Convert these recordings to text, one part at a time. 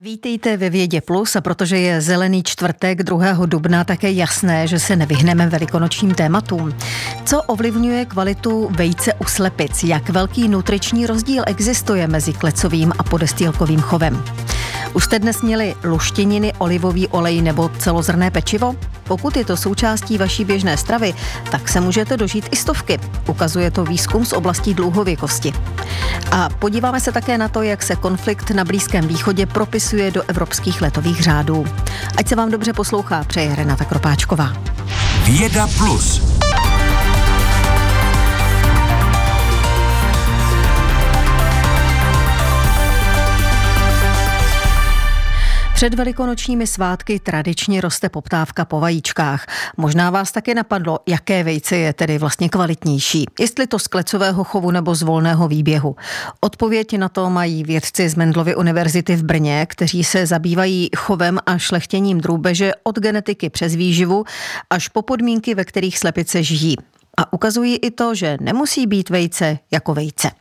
Vítejte ve Vědě Plus, a protože je zelený čtvrtek 2. dubna, tak je jasné, že se nevyhneme velikonočním tématům. Co ovlivňuje kvalitu vejce u slepic? Jak velký nutriční rozdíl existuje mezi klecovým a podestýlkovým chovem? Už jste dnes měli luštěniny, olivový olej nebo celozrnné pečivo? Pokud je to součástí vaší běžné stravy, tak se můžete dožít i 100. Ukazuje to výzkum z oblasti dlouhověkosti. A podíváme se také na to, jak se konflikt na Blízkém východě propisuje do evropských letových řádů. Ať se vám dobře poslouchá, přeje Renata Kropáčková. Věda Plus. Před velikonočními svátky tradičně roste poptávka po vajíčkách. Možná vás taky napadlo, jaké vejce je tedy vlastně kvalitnější. Jestli to z klecového chovu nebo z volného výběhu. Odpověď na to mají vědci z Mendelovy univerzity v Brně, kteří se zabývají chovem a šlechtěním drůbeže od genetiky přes výživu až po podmínky, ve kterých slepice žijí. A ukazují i to, že nemusí být vejce jako vejce.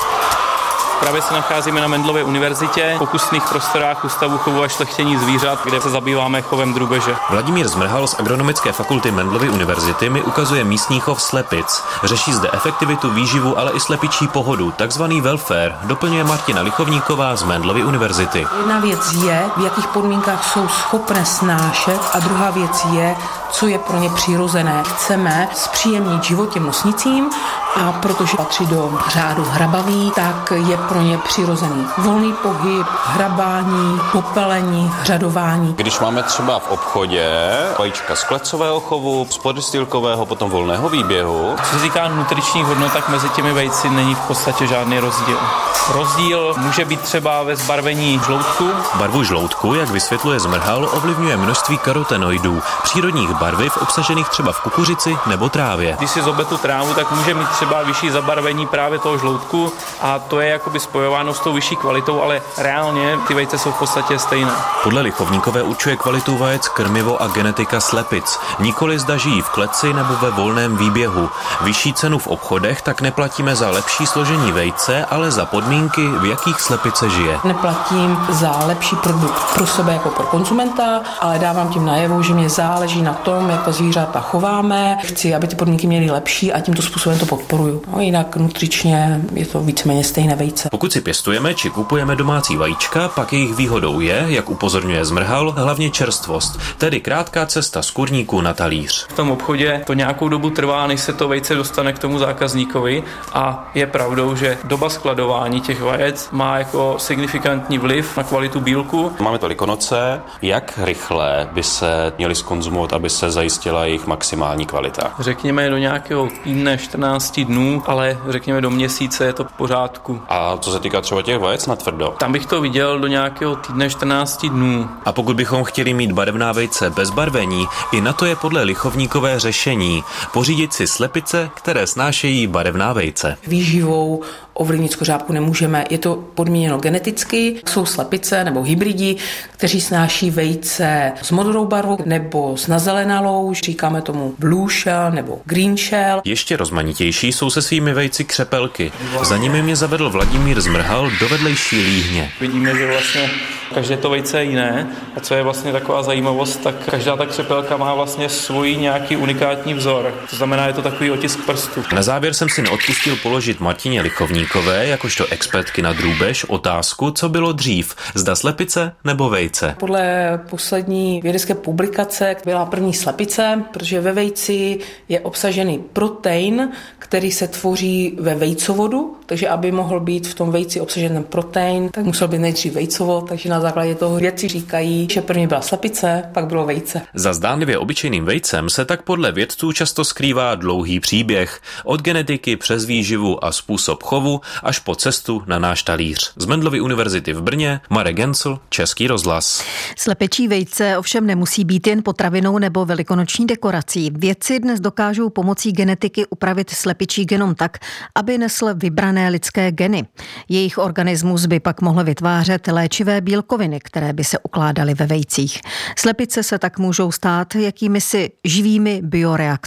Právě se nacházíme na Mendelově univerzitě, v pokusných prostorách Ústavu chovu a šlechtění zvířat, kde se zabýváme chovem drůbeže. Vladimír Zmrhal z Agronomické fakulty Mendelovy univerzity mi ukazuje místní chov slepic. Řeší zde efektivitu, výživu, ale i slepičí pohodu, takzvaný welfare, doplňuje Martina Lichovníková z Mendelovy univerzity. Jedna věc je, v jakých podmínkách jsou schopné snášet, a druhá věc je, co je pro ně přirozené. Chceme zpříjemnit život těm nosnicím, a protože patří do řádu hrabaví, tak je pro ně přirozený volný pohyb, hrabání, popelení, řadování. Když máme třeba v obchodě vajíčka z klecového chovu, z podestýlkového, potom volného výběhu. Co se týká nutričních hodnot, tak mezi těmi vejci není v podstatě žádný rozdíl. Rozdíl může být třeba ve zbarvení žloutku. Barvu žloutku, jak vysvětluje Zmrhal, ovlivňuje množství karotenoidů, přírodních barviv obsažených třeba v kukuřici nebo trávě. Když si zobe tu trávu, tak může mít třeba vyšší zabarvení právě toho žloutku a to je jakoby spojováno s tou vyšší kvalitou, ale reálně ty vejce jsou v podstatě stejné. Podle Lichovníkové určuje kvalitu vajec krmivo a genetika slepic. Nikoli zda žijí v kleci nebo ve volném výběhu. Vyšší cenu v obchodech tak neplatíme za lepší složení vejce, ale za podmínky, v jakých slepice žije. Neplatím za lepší produkt pro sebe jako pro konzumenta, ale dávám tím najevo, že mě záleží na tom, jak ta zvířata chováme. Chci, aby ty podmínky měly lepší a tímto způsobem to podporuju. No, jinak nutričně je to víceméně stejné vejce. Pokud si pěstujeme či kupujeme domácí vajíčka, pak jejich výhodou je, jak upozorňuje Zmrhal, hlavně čerstvost, tedy krátká cesta z kurníku na talíř. V tom obchodě to nějakou dobu trvá, než se to vejce dostane k tomu zákazníkovi, a je pravdou, že doba skladování těch vajec má jako signifikantní vliv na kvalitu bílku. Máme to Velikonoce. Jak rychle by se měly zkonzumovat, aby se zajistila jejich maximální kvalita? Řekněme do nějakého týdne, 14 dnů, ale řekněme do měsíce je to v pořádku. A co se týká třeba těch vajec na tvrdo? Tam bych to viděl do nějakého týdne, 14 dnů. A pokud bychom chtěli mít barevná vejce bez barvení, i na to je podle Lichovníkové řešení. Pořídit si slepice, které snášejí barevná vejce. Výživou ovlivnit skořápku nemůžeme. Je to podmíněno geneticky. Jsou slepice nebo hybridi, kteří snáší vejce s modrou barvou nebo s nazelenalou. Říkáme tomu blue shell nebo green shell. Ještě rozmanitější jsou se svými vejci křepelky. Za nimi mě zavedl Vladimír Zmrhal do vedlejší líhně. Vidíme, že vlastně každé to vejce je jiné. A co je vlastně taková zajímavost, tak každá ta křepelka má vlastně svůj nějaký unikátní vzor. To znamená, je to takový otisk prstu. Na závěr jsem si neodpustil položit Martině Lichovníkové, jakožto expertky na drůbež, otázku, co bylo dřív, zda slepice nebo vejce. Podle poslední vědecké publikace byla první slepice, protože ve vejci je obsažený protein, který se tvoří ve vejcovodu, takže aby mohl být v tom vejci obsažen ten protein, tak musel být nejdřív vejcovod, takže na základě toho vědci říkají, že první byla slepice, pak bylo vejce. Za zdánlivě obyčejným vejcem se tak podle vědců často skrývá dlouhý příběh, od genetiky přes výživu a způsob chovu až po cestu na náš talíř. Z Mendelovy univerzity v Brně Marek Gencl, Český rozhlas. Slepičí vejce ovšem nemusí být jen potravinou nebo velikonoční dekorací. Vědci dnes dokážou pomocí genetiky upravit slepičí genom tak, aby nesl vybrané lidské geny. Jejich organismus by pak mohl vytvářet léčivé bílkoviny, které by se ukládaly ve vejcích. Slepice se tak můžou stát jakýmisi živými bioreaktory.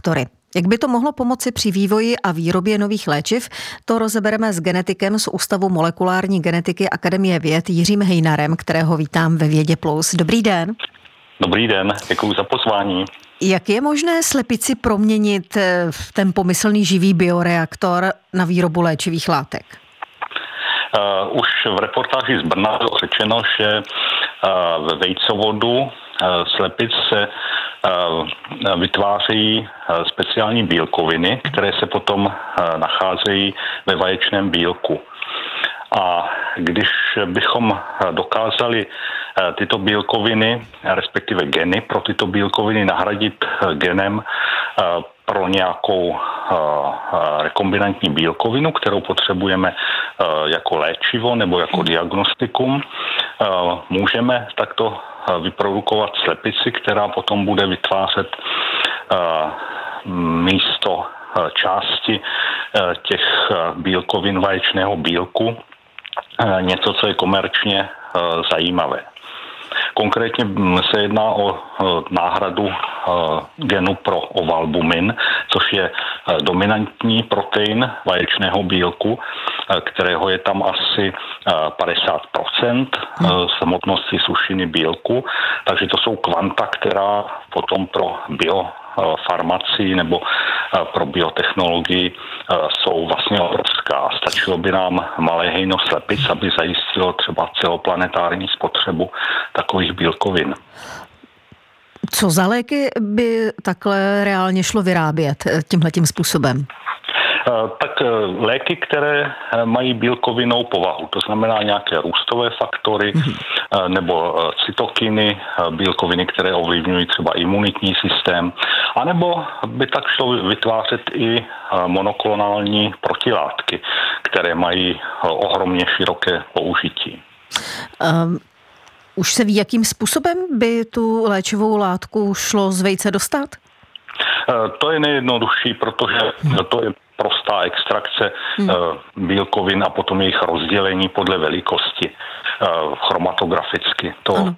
Jak by to mohlo pomoci při vývoji a výrobě nových léčiv, to rozebereme s genetikem z Ústavu molekulární genetiky Akademie věd Jiřím Hejnarem, kterého vítám ve Vědě Plus. Dobrý den. Dobrý den, děkuji za pozvání. Jak je možné slepici proměnit v ten pomyslný živý bioreaktor na výrobu léčivých látek? Už v reportáži z Brna bylo řečeno, že ve vejcovodu slepic se vytvářejí speciální bílkoviny, které se potom nacházejí ve vaječném bílku. A když bychom dokázali tyto bílkoviny, respektive geny pro tyto bílkoviny nahradit genem pro nějakou rekombinantní bílkovinu, kterou potřebujeme jako léčivo nebo jako diagnostikum, můžeme takto vyprodukovat slepici, která potom bude vytvářet místo části těch bílkovin vaječného bílku něco, co je komerčně zajímavé. Konkrétně se jedná o náhradu genu pro ovalbumin, což je dominantní protein vaječného bílku, kterého je tam asi 50% z hmotnosti sušiny bílku. Takže to jsou kvanta, která potom pro biofarmacii nebo pro biotechnologii jsou vlastně obrovská. Stačilo by nám malé hejno slepic, aby zajistilo třeba celoplanetární spotřebu takových bílkovin. Co za léky by takhle reálně šlo vyrábět tímhletím způsobem? Tak léky, které mají bílkovinnou povahu, to znamená nějaké růstové faktory nebo cytokiny, bílkoviny, které ovlivňují třeba imunitní systém, anebo by tak šlo vytvářet i monoklonální protilátky, které mají ohromně široké použití. Už se ví, jakým způsobem by tu léčivou látku šlo z vejce dostat? To je nejjednodušší, protože to je prostá extrakce bílkovin a potom jejich rozdělení podle velikosti chromatograficky. To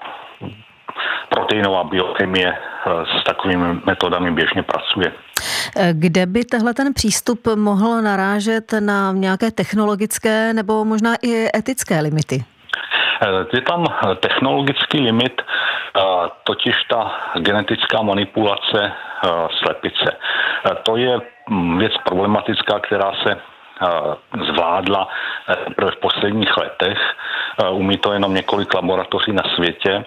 proteinová biochemie s takovými metodami běžně pracuje. Kde by tehle ten přístup mohl narážet na nějaké technologické nebo možná i etické limity? Je tam technologický limit, totiž ta genetická manipulace slepice. To je věc problematická, která se zvládla v posledních letech. Umí to jenom několik laboratoří na světě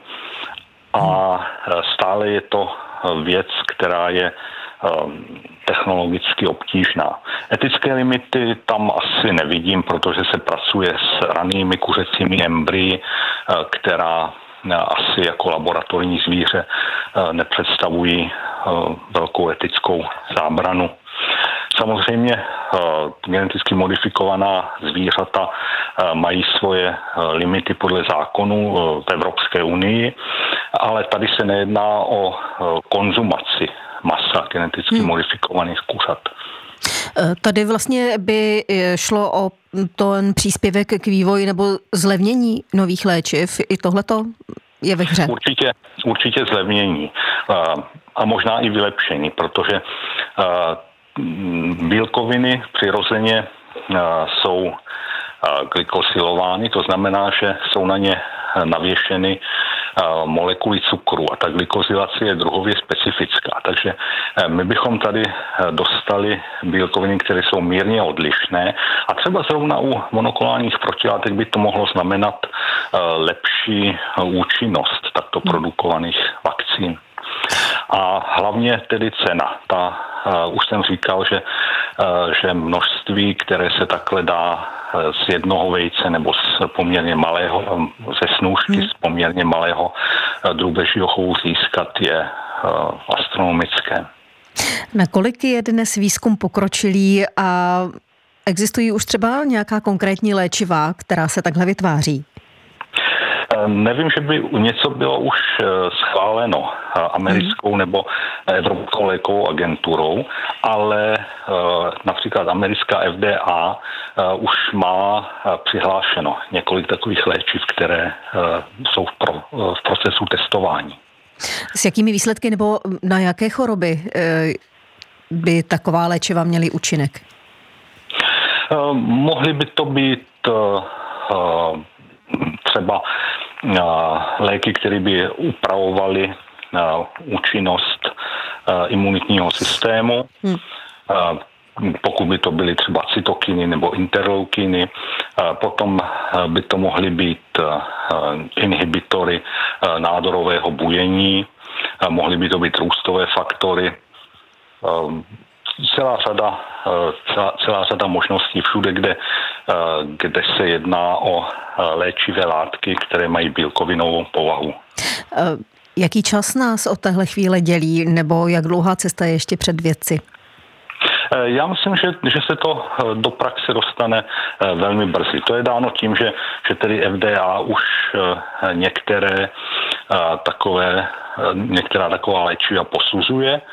a stále je to věc, která je technologicky obtížná. Etické limity tam asi nevidím, protože se pracuje s ranými kuřecími embryi, která asi jako laboratorní zvíře nepředstavují velkou etickou zábranu. Samozřejmě geneticky modifikovaná zvířata mají svoje limity podle zákonů v Evropské unii, ale tady se nejedná o konzumaci masa geneticky modifikovaných kuřat. Tady vlastně by šlo o ten příspěvek k vývoji nebo zlevnění nových léčiv. I tohleto je ve hře. Určitě zlevnění a možná i vylepšení, protože bílkoviny přirozeně jsou glykosilovány, to znamená, že jsou na ně navěšeny molekuly cukru a ta glykosilace je druhově specifická. Takže my bychom tady dostali bílkoviny, které jsou mírně odlišné a třeba zrovna u monoklonálních protilátek by to mohlo znamenat lepší účinnost takto produkovaných vakcín. A hlavně tedy cena. Už jsem říkal, že množství, které se takhle dá z jednoho vejce nebo z poměrně malého, ze snůžky z poměrně malého drůbežího chovu získat, je astronomické. Nakolik je dnes výzkum pokročilý a existují už třeba nějaká konkrétní léčiva, která se takhle vytváří? Nevím, že by něco bylo už schváleno americkou nebo Evropskou lékovou agenturou, ale například americká FDA už má přihlášeno několik takových léčiv, které jsou v procesu testování. S jakými výsledky nebo na jaké choroby by taková léčiva měly účinek? Mohly by to být třeba léky, které by upravovaly účinnost imunitního systému. Pokud by to byly třeba cytokiny nebo interleukiny, potom by to mohly být inhibitory nádorového bujení, mohly by to být růstové faktory, celá řada možností všude, kde se jedná o léčivé látky, které mají bílkovinovou povahu. Jaký čas nás od téhle chvíle dělí, nebo jak dlouhá cesta je ještě před vědci? Já myslím, že se to do praxe dostane velmi brzy. To je dáno tím, že tedy FDA už některá taková léčiva posuzuje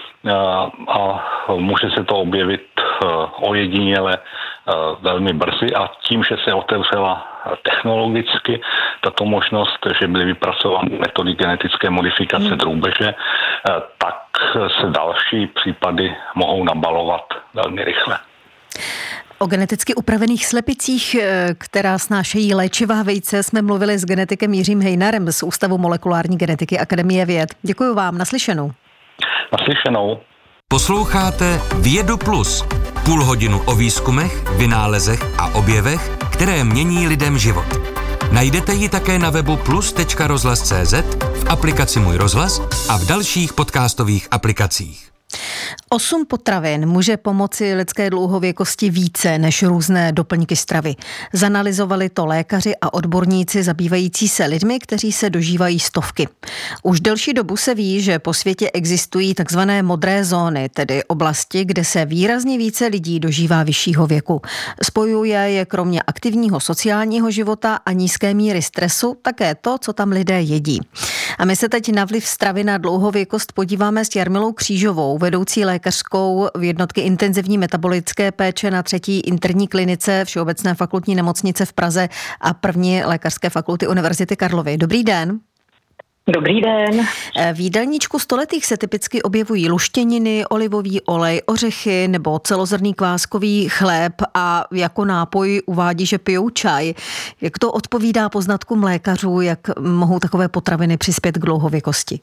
a může se to objevit ojediněle velmi brzy a tím, že se otevřela technologicky tato možnost, že byly vypracovány metody genetické modifikace drůbeže, tak se další případy mohou nabalovat velmi rychle. O geneticky upravených slepicích, která snášejí léčivá vejce, jsme mluvili s genetikem Jiřím Hejnarem z Ústavu molekulární genetiky Akademie věd. Děkuji vám, naslyšenou. Naslyšenou. Posloucháte Vědu Plus. Půl hodinu o výzkumech, vynálezech a objevech, které mění lidem život. Najdete ji také na webu plus.rozhlas.cz, v aplikaci Můj rozhlas a v dalších podcastových aplikacích. 8 potravin může pomoci lidské dlouhověkosti více než různé doplňky stravy. Zanalyzovali to lékaři a odborníci zabývající se lidmi, kteří se dožívají stovky. Už delší dobu se ví, že po světě existují takzvané modré zóny, tedy oblasti, kde se výrazně více lidí dožívá vyššího věku. Spojuje je kromě aktivního sociálního života a nízké míry stresu také to, co tam lidé jedí. A my se teď na vliv stravy na dlouhověkost podíváme s Jarmilou Křížovou, vedoucí lékařskou v jednotky intenzivní metabolické péče na 3. interní klinice Všeobecné fakultní nemocnice v Praze a 1. lékařské fakulty Univerzity Karlovy. Dobrý den. Dobrý den. V jídelníčku stoletých se typicky objevují luštěniny, olivový olej, ořechy nebo celozrnný kváskový chléb a jako nápoj uvádí, že pijou čaj. Jak to odpovídá poznatkům lékařů, jak mohou takové potraviny přispět k dlouhověkosti?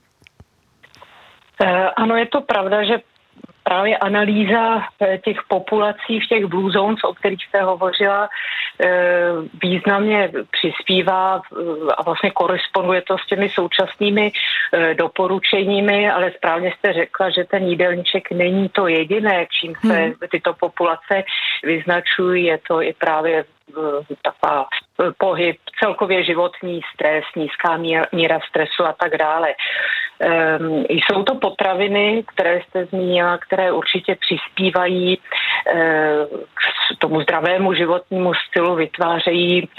Ano, je to pravda, že právě analýza těch populací v těch blue zones, o kterých jste hovořila, významně přispívá a vlastně koresponduje to s těmi současnými doporučeními, ale správně jste řekla, že ten jídelníček není to jediné, čím se tyto populace vyznačují. Je to i právě taková pohyb, celkově životní stres, nízká míra stresu a tak dále. Jsou to potraviny, které jste zmínila, které určitě přispívají k tomu zdravému životnímu stylu, vytvářejí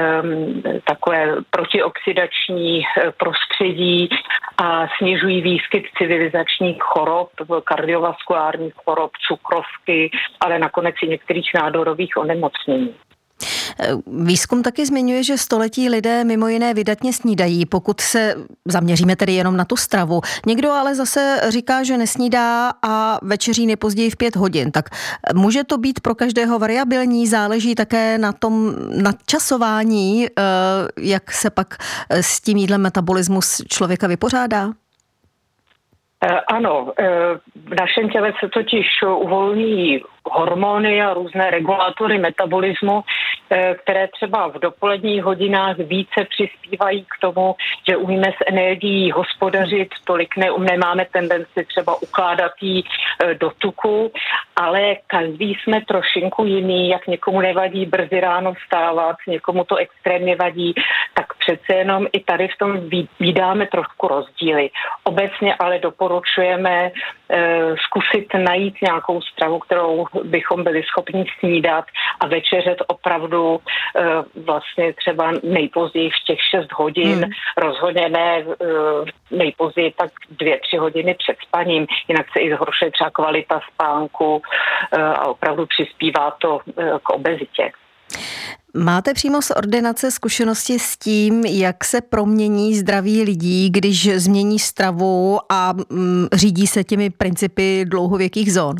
takové protioxidační prostředí a snižují výskyt civilizačních chorob, kardiovaskulárních chorob, cukrovky, ale nakonec i některých nádorových onemocnění. Výzkum taky zmiňuje, že století lidé mimo jiné vydatně snídají, pokud se zaměříme tedy jenom na tu stravu. Někdo ale zase říká, že nesnídá a večeří nejpozději v 5 hodin. Tak může to být pro každého variabilní, záleží také na tom nadčasování, jak se pak s tím jídlem metabolismus člověka vypořádá? Ano, v našem těle se totiž uvolňují hormony a různé regulátory metabolismu, které třeba v dopoledních hodinách více přispívají k tomu, že umíme s energií hospodařit, tolik nemáme tendenci třeba ukládat jí do tuku, ale každý jsme trošinku jiný, jak někomu nevadí brzy ráno vstávat, někomu to extrémně vadí, tak přece jenom i tady v tom vídáme trošku rozdíly. Obecně ale doporučujeme zkusit najít nějakou stravu, kterou bychom byli schopni snídat a večeřet opravdu vlastně třeba nejpozději v těch 6 hodin, rozhodně ne nejpozději tak 2-3 hodiny před spaním, jinak se i zhoršuje třeba kvalita spánku a opravdu přispívá to k obezitě. Máte přímo z ordinace zkušenosti s tím, jak se promění zdraví lidí, když změní stravu a řídí se těmi principy dlouhověkých zón?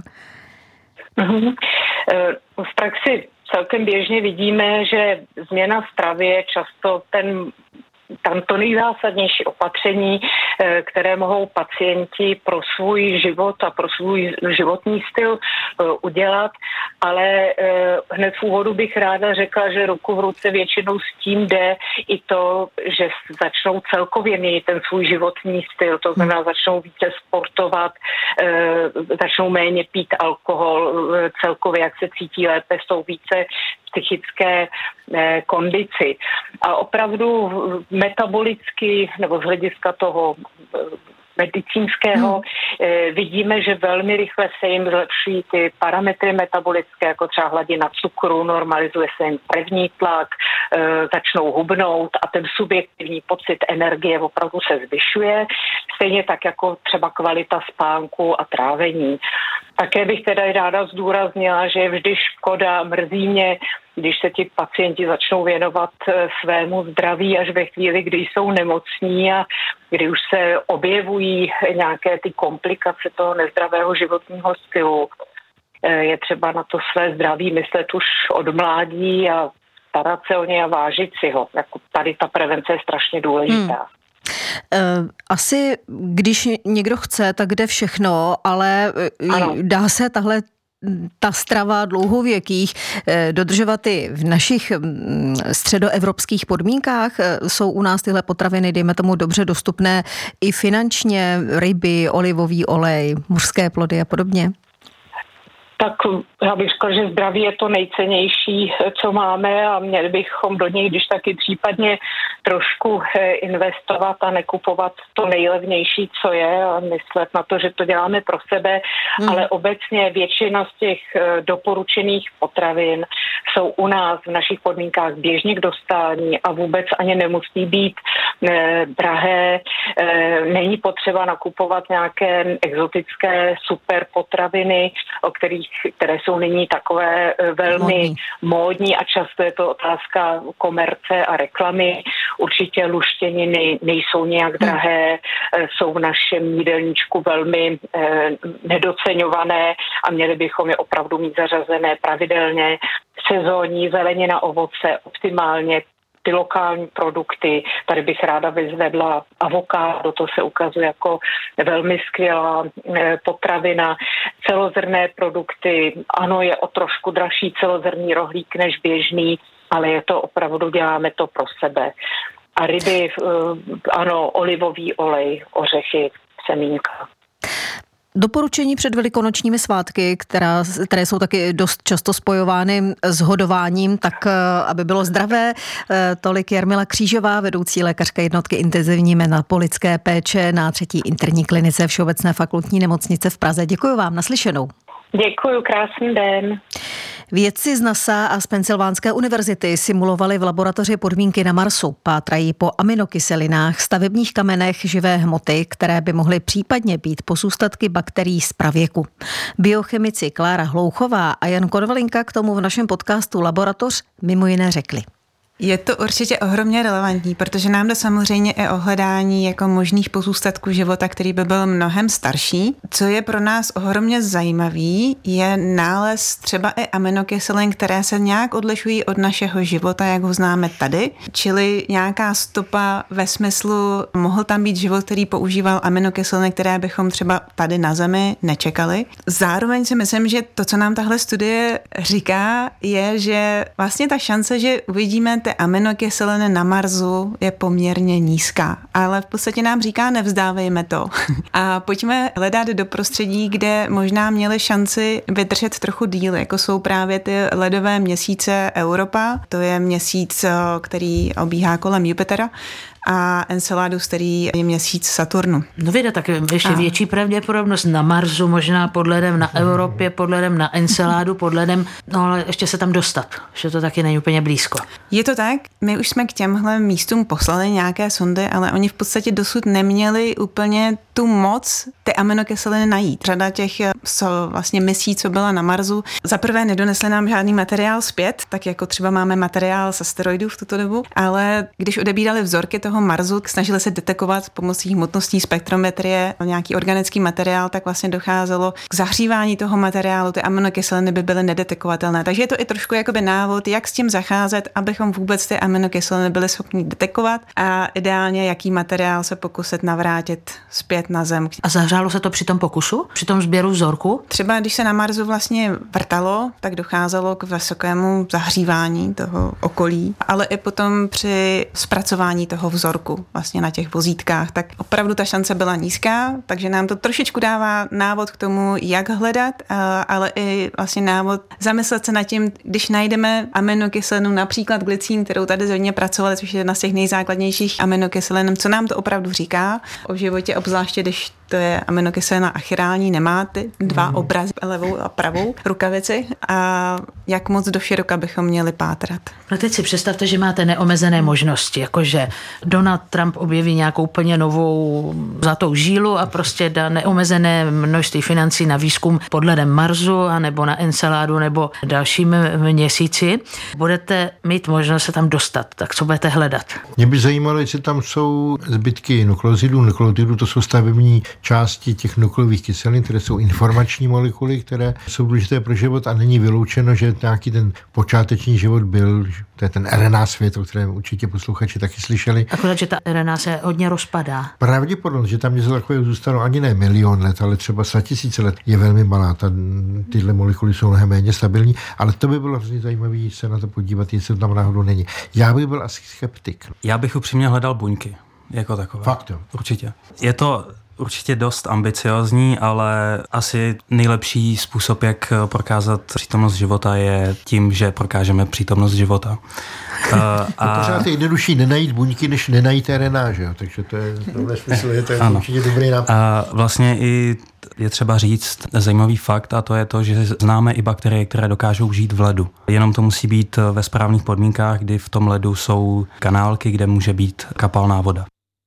V praxi celkem běžně vidíme, že změna stravy je často tam to nejzásadnější opatření, které mohou pacienti pro svůj život a pro svůj životní styl udělat, ale hned v úvodu bych ráda řekla, že ruku v ruce většinou s tím jde i to, že začnou celkově měnit ten svůj životní styl, to znamená začnou více sportovat, začnou méně pít alkohol, celkově jak se cítí lépe, jsou více psychické kondici. A opravdu metabolicky nebo z hlediska toho medicínského vidíme, že velmi rychle se jim zlepší ty parametry metabolické, jako třeba hladina cukru, normalizuje se jim krevní tlak, začnou hubnout a ten subjektivní pocit energie opravdu se zvyšuje, stejně tak jako třeba kvalita spánku a trávení. Také bych teda ráda zdůraznila, že je vždy škoda, mrzí mě, když se ti pacienti začnou věnovat svému zdraví až ve chvíli, kdy jsou nemocní a kdy už se objevují nějaké ty komplikace toho nezdravého životního stylu. Je třeba na to své zdraví myslet už od mládí a starat se o ně a vážit si ho. Jako tady ta prevence je strašně důležitá. Asi, když někdo chce, tak jde všechno, ale ano. Dá se ta strava dlouhověkých dodržovat i v našich středoevropských podmínkách? Jsou u nás tyhle potraviny, dejme tomu, dobře dostupné i finančně, ryby, olivový olej, mořské plody a podobně? Tak já bych řekla, že zdraví je to nejcennější, co máme a měli bychom do něj, když taky případně trošku investovat a nekupovat to nejlevnější, co je a myslet na to, že to děláme pro sebe, ale obecně většina z těch doporučených potravin jsou u nás v našich podmínkách běžně k dostání a vůbec ani nemusí být drahé. Není potřeba nakupovat nějaké exotické super potraviny, které jsou nyní takové velmi módní a často je to otázka komerce a reklamy. Určitě luštěniny nejsou nějak drahé, jsou v našem jídelníčku velmi nedoceňované a měli bychom je opravdu mít zařazené pravidelně. Sezónní zelenina, ovoce, optimálně ty lokální produkty. Tady bych ráda vyzvedla avokádo, to se ukazuje jako velmi skvělá potravina. Celozrnné produkty, ano, je o trošku dražší celozrnný rohlík než běžný, ale je to opravdu, děláme to pro sebe. A ryby, ano, olivový olej, ořechy, semínka. Doporučení před velikonočními svátky, které jsou taky dost často spojovány s hodováním, tak aby bylo zdravé, tolik Jarmila Křížová, vedoucí lékařské jednotky intenzivní metabolické péče na 3. interní klinice Všeobecné fakultní nemocnice v Praze. Děkuji vám, naslyšenou. Děkuji, krásný den. Vědci z NASA a z Pensylvánské univerzity simulovali v laboratoři podmínky na Marsu. Pátrají po aminokyselinách, stavebních kamenech živé hmoty, které by mohly případně být pozůstatky bakterií z pravěku. Biochemici Klára Hlouchová a Jan Konvalinka k tomu v našem podcastu Laboratoř mimo jiné řekli. Je to určitě ohromně relevantní, protože nám jde samozřejmě i o hledání jako možných pozůstatků života, který by byl mnohem starší. Co je pro nás ohromně zajímavý, je nález třeba i aminokyselin, které se nějak odlišují od našeho života, jak ho známe tady. Čili nějaká stopa ve smyslu, mohl tam být život, který používal aminokyseliny, které bychom třeba tady na Zemi nečekali. Zároveň si myslím, že to, co nám tahle studie říká, je, že vlastně ta šance, že uvidíme aminokyseliny na Marsu je poměrně nízká, ale v podstatě nám říká, nevzdávejme to. A pojďme hledat do prostředí, kde možná měli šanci vydržet trochu díl, jako jsou právě ty ledové měsíce Europa, to je měsíc, který obíhá kolem Jupitera, a Enceladus, který je měsíc Saturnu. No věda, tak ještě větší pravděpodobnost na Marsu, možná pod ledem na Evropě, pod ledem na Enceladu, pod ledem, no ale ještě se tam dostat, že to taky není úplně blízko. Je to tak? My už jsme k těmhle místům poslali nějaké sondy, ale oni v podstatě dosud neměli úplně tu moc ty aminokyseliny najít. Řada těch vlastně misí, co byla na Marsu, za prvé nedonesli nám žádný materiál zpět, tak jako třeba máme materiál z asteroidů v tuto dobu, ale když odebírali vzorky toho Marsu, snažili se detekovat pomocí hmotnostní spektrometrie nějaký organický materiál, tak vlastně docházelo k zahřívání toho materiálu, ty aminokyseliny by byly nedetekovatelné. Takže je to i trošku jakoby návod, jak s tím zacházet, abychom vůbec ty aminokyseliny byli schopni detekovat a ideálně jaký materiál se pokusit navrátit zpět na Zem. A zahřálo se to při tom pokusu? Při tom sběru vzorku? Třeba když se na Marsu vlastně vrtalo, tak docházelo k vysokému zahřívání toho okolí, ale i potom při zpracování toho vzorku vlastně na těch vozítkách, tak opravdu ta šance byla nízká, takže nám to trošičku dává návod k tomu, jak hledat, ale i vlastně návod zamyslet se nad tím, když najdeme aminokyselinu, například glycín, kterou tady hodně pracovali, což je jedna z těch nejzákladnějších aminokyselin, co nám to opravdu říká o životě, obzvláště když to je aminokyselina achirální, nemá ty dva obrazy, levou a pravou rukavici a jak moc do široka bychom měli pátrat. No teď si představte, že máte neomezené možnosti, jakože Donald Trump objeví nějakou úplně novou zlatou žílu a prostě dá neomezené množství financí na výzkum pod ledem Marsu a nebo na Enceladu nebo dalším měsíci. Budete mít možnost se tam dostat, tak co budete hledat? Mě by zajímalo, jestli tam jsou zbytky nukleozidů. Nukleozidů to jsou stavební části těch nukleových kyselin, které jsou informační molekuly, které jsou důležité pro život a není vyloučeno, že nějaký ten počáteční život byl, to je ten RNA svět, o kterém určitě posluchači taky slyšeli. Akorát, že ta RNA se hodně rozpadá. Pravděpodobnost, že tam něco takového zůstalo ani ne milion let, ale třeba 100 000 let, je velmi malá. Tyhle molekuly jsou mnohem méně stabilní, ale to by bylo hrozně zajímavé se na to podívat, jestli to tam náhodou není. Já bych byl asi skeptik. Já bych upřímně hledal buňky jako takové. Fakt jo. Určitě. Je to určitě dost ambiciozní, ale asi nejlepší způsob, jak prokázat přítomnost života, je tím, že prokážeme přítomnost života. A pořád je jednodušší nenajít buňky, než nenajít RNA, že jo? Takže to je dobré smysl, je to určitě dobrý nápad. A vlastně i je třeba říct zajímavý fakt, a to je to, že známe i bakterie, které dokážou žít v ledu. Jenom to musí být ve správných podmínkách, kdy v tom ledu jsou kanálky, kde může být kapalná voda.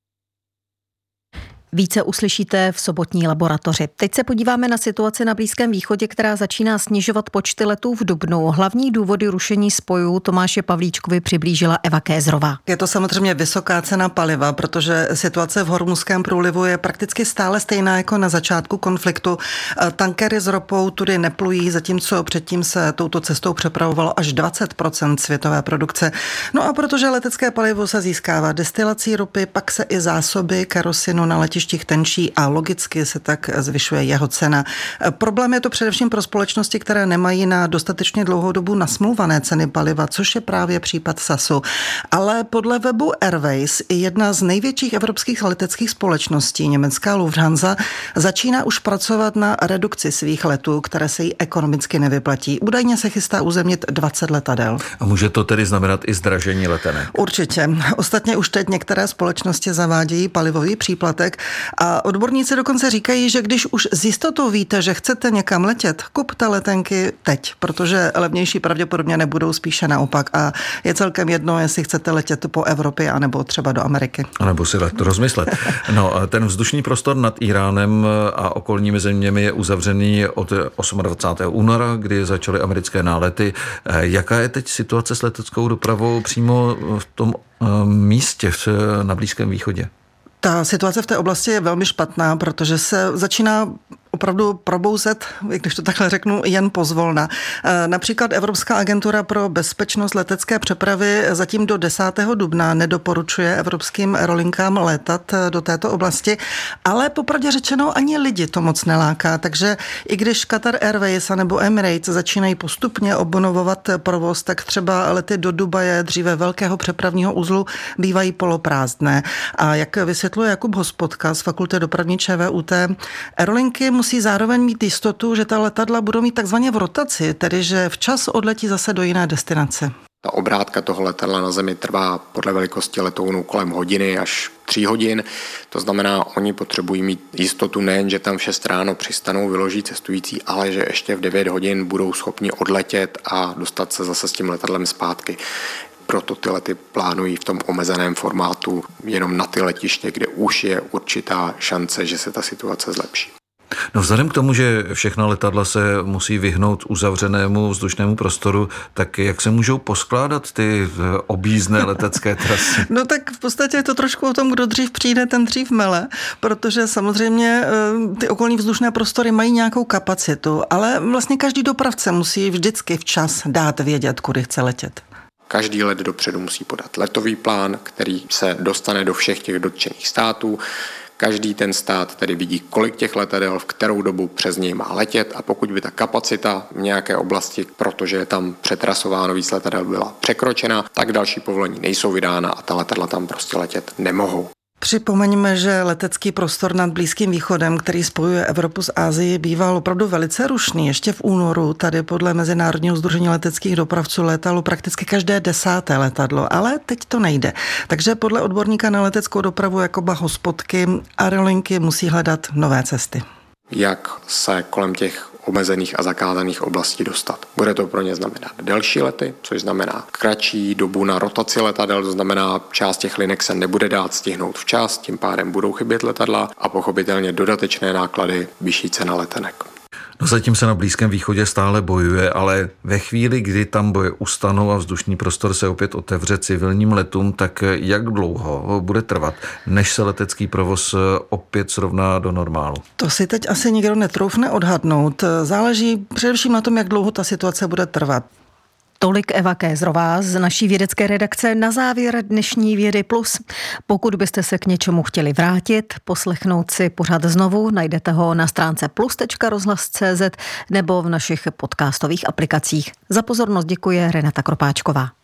Více uslyšíte v sobotní laboratoři. Teď se podíváme na situaci na Blízkém východě, která začíná snižovat počty letů v dubnu. Hlavní důvody rušení spojů Tomáše Pavlíčkovi přiblížila Eva Kézrová. Je to samozřejmě vysoká cena paliva, protože situace v Hormuzském průlivu je prakticky stále stejná jako na začátku konfliktu. Tankery s ropou tudy neplují, zatímco předtím se touto cestou přepravovalo až 20% světové produkce. No a protože letecké palivo se získává destilací ropy, pak se i zásoby kerosinu na letištích tenčí a logicky se tak zvyšuje jeho cena. Problém je to především pro společnosti, které nemají na dostatečně dlouhou dobu nasmlouvané ceny paliva, což je právě případ SASu. Ale podle webu Airways i jedna z největších evropských leteckých společností, německá Lufthansa, začíná už pracovat na redukci svých letů, které se jí ekonomicky nevyplatí. Údajně se chystá uzemnit 20 letadel. A může to tedy znamenat i zdražení letenek? Určitě. Ostatně už teď některé společnosti zavádějí palivový příplatek a odborníci dokonce říkají, že když už s jistotou víte, že chcete někam letět, kupte letenky teď, protože levnější pravděpodobně nebudou, spíše naopak, a je celkem jedno, jestli chcete letět po Evropě anebo třeba do Ameriky. A nebo si to rozmyslet. No, ten vzdušný prostor nad Iránem a okolními zeměmi je uzavřený od 28. února, kdy začaly americké nálety. Jaká je teď situace s leteckou dopravou přímo v tom místě na Blízkém východě? Ta situace v té oblasti je velmi špatná, protože se začíná opravdu probouzet, když to takhle řeknu, jen pozvolna. Například Evropská agentura pro bezpečnost letecké přepravy zatím do 10. dubna nedoporučuje evropským aerolinkám létat do této oblasti, ale popravdě řečeno ani lidi to moc neláká, takže i když Qatar Airways nebo Emirates začínají postupně obnovovat provoz, tak třeba lety do Dubaje, dříve velkého přepravního uzlu, bývají poloprázdné. A jak vysvětluje Jakub Hospodka z Fakulty dopravní ČVUT, aerolinky musí zároveň mít jistotu, že ta letadla budou mít takzvaně v rotaci, tedy že včas odletí zase do jiné destinace. Ta obrátka toho letadla na Zemi trvá podle velikosti letounu kolem hodiny až 3 hodin. To znamená, oni potřebují mít jistotu nejen, že tam v 6 ráno přistanou, vyloží cestující, ale že ještě v 9 hodin budou schopni odletět a dostat se zase s tím letadlem zpátky. Proto ty lety plánují v tom omezeném formátu jenom na ty letiště, kde už je určitá šance, že se ta situace zlepší. No vzhledem k tomu, že všechna letadla se musí vyhnout uzavřenému vzdušnému prostoru, tak jak se můžou poskládat ty objízdné letecké trasy? No tak v podstatě je to trošku o tom, kdo dřív přijde, ten dřív mele, protože samozřejmě ty okolní vzdušné prostory mají nějakou kapacitu, ale vlastně každý dopravce musí vždycky včas dát vědět, kudy chce letět. Každý let dopředu musí podat letový plán, který se dostane do všech těch dotčených států. Každý ten stát tedy vidí, kolik těch letadel, v kterou dobu přes něj má letět a pokud by ta kapacita v nějaké oblasti, protože je tam přetrasováno víc letadel, byla překročena, tak další povolení nejsou vydána a ta letadla tam prostě letět nemohou. Připomeňme, že letecký prostor nad Blízkým východem, který spojuje Evropu s Asií, býval opravdu velice rušný. Ještě v únoru tady podle Mezinárodního sdružení leteckých dopravců létalo prakticky každé 10. letadlo, ale teď to nejde. Takže podle odborníka na leteckou dopravu Jakuba Hospodky aerolinky musí hledat nové cesty. Jak se kolem těch omezených a zakázaných oblastí dostat. Bude to pro ně znamenat delší lety, což znamená kratší dobu na rotaci letadel, to znamená část těch linek se nebude dát stihnout včas, tím pádem budou chybět letadla a pochopitelně dodatečné náklady, vyšší cena letenek. No zatím se na Blízkém východě stále bojuje, ale ve chvíli, kdy tam boje ustanou a vzdušný prostor se opět otevře civilním letům, tak jak dlouho bude trvat, než se letecký provoz opět srovná do normálu? To si teď asi nikdo netroufne odhadnout. Záleží především na tom, jak dlouho ta situace bude trvat. Tolik Eva Kézrová z naší vědecké redakce na závěr dnešní Vědy Plus. Pokud byste se k něčemu chtěli vrátit, poslechnout si pořad znovu, najdete ho na stránce plus.rozhlas.cz nebo v našich podcastových aplikacích. Za pozornost děkuje Renata Kropáčková.